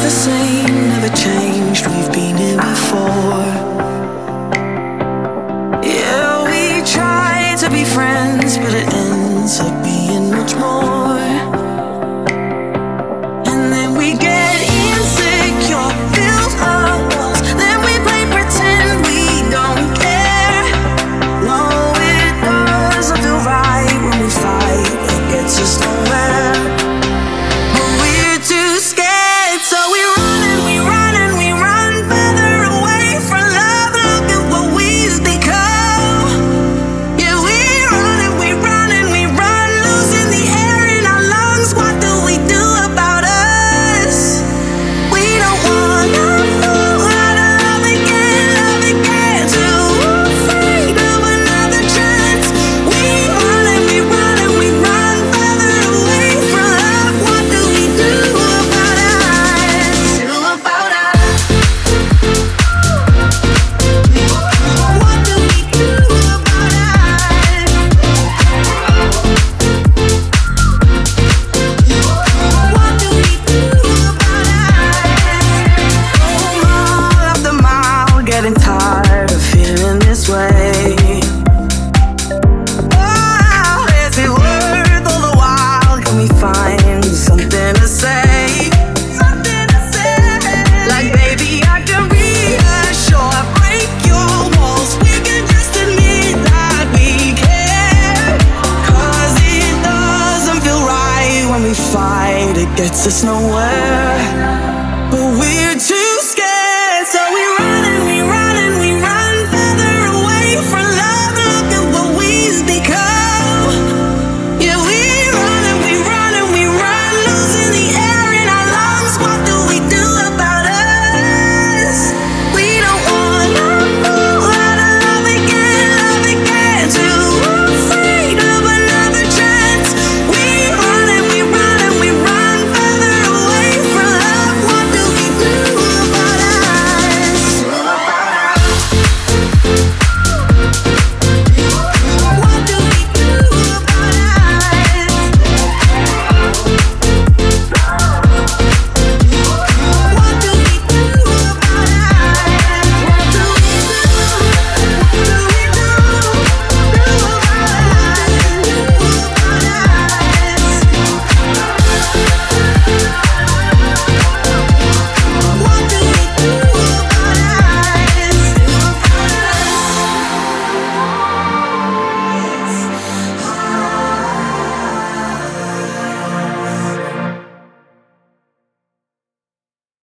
the same, never changed. We've been here before. Yeah, we try to be friends, but it ends up being much more. And then we get insecure, build up walls, then we play pretend we don't care. No, it doesn't feel right when we fight. It gets us nowhere. But we're too scared, so we run and we run and we run further away from love. Look at what we've become. Yeah, we run and we run and we run, losing the air in our lungs. What do we do about us? We don't wanna fall out of love again, too afraid of another chance. We run and we run and we run further away from love. What do we do about us? Do about us? What do we do about us? What do we do about us? Mile after mile, getting tired of feeling this way. Oh, is it worth all the while? Can we find something to say? Something to say. Like, baby, I can reassure, break your walls. We can just admit that we care. 'Cause it doesn't feel right when we fight. It gets us nowhere.